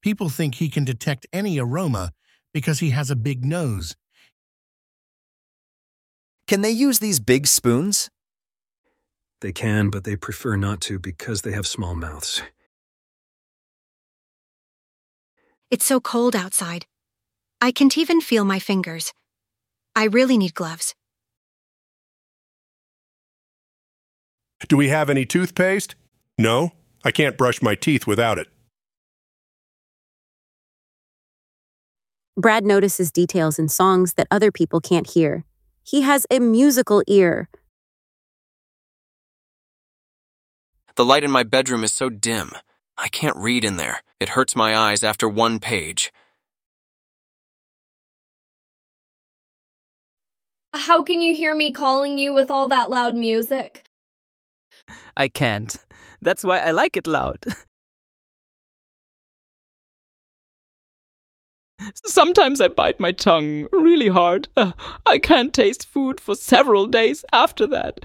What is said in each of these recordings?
People think he can detect any aroma because he has a big nose. Can they use these big spoons? They can, but they prefer not to because they have small mouths. It's so cold outside. I can't even feel my fingers. I really need gloves. Do we have any toothpaste? No, I can't brush my teeth without it. Brad notices details in songs that other people can't hear. He has a musical ear. The light in my bedroom is so dim. I can't read in there. It hurts my eyes after one page. How can you hear me calling you with all that loud music? I can't. That's why I like it loud. Sometimes I bite my tongue really hard. I can't taste food for several days after that.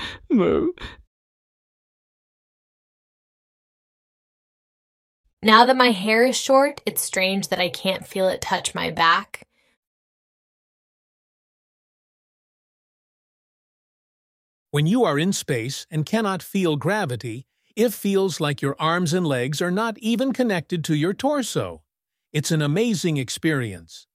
Now that my hair is short, it's strange that I can't feel it touch my back. When you are in space and cannot feel gravity, it feels like your arms and legs are not even connected to your torso. It's an amazing experience.